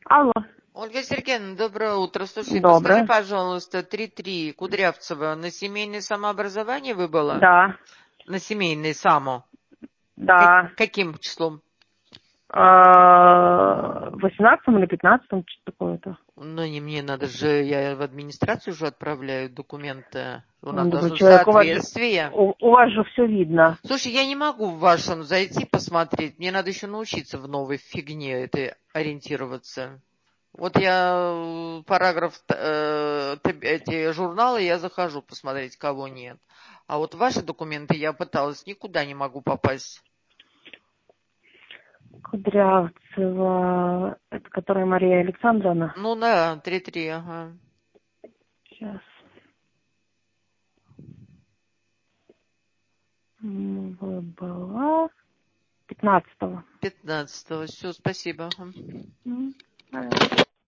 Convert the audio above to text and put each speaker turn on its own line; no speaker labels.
Алло,
Ольга Сергеевна, доброе утро. Слушай, подскажи,
доброе.
пожалуйста, 3-3, Кудрявцева, на семейное самообразование выбыла?
Да,
На семейное само.
да.
Каким числом?
18 или 15, что-то такое-то.
Ну, не мне надо же, я в администрацию уже отправляю документы. У нас
Добрый
должно
человек,
соответствие.
у вас же все видно.
Слушай, я не могу в вашем зайти посмотреть. Мне надо еще научиться в новой фигне этой ориентироваться. Вот я параграф, эти журналы, я захожу посмотреть, кого нет. А вот ваши документы я пыталась, никуда не могу попасть.
Кудрявцева, это которая Мария Александровна.
Ну да, 3-3, ага.
Сейчас. Была 15-го.
15-го, все, спасибо. Ага.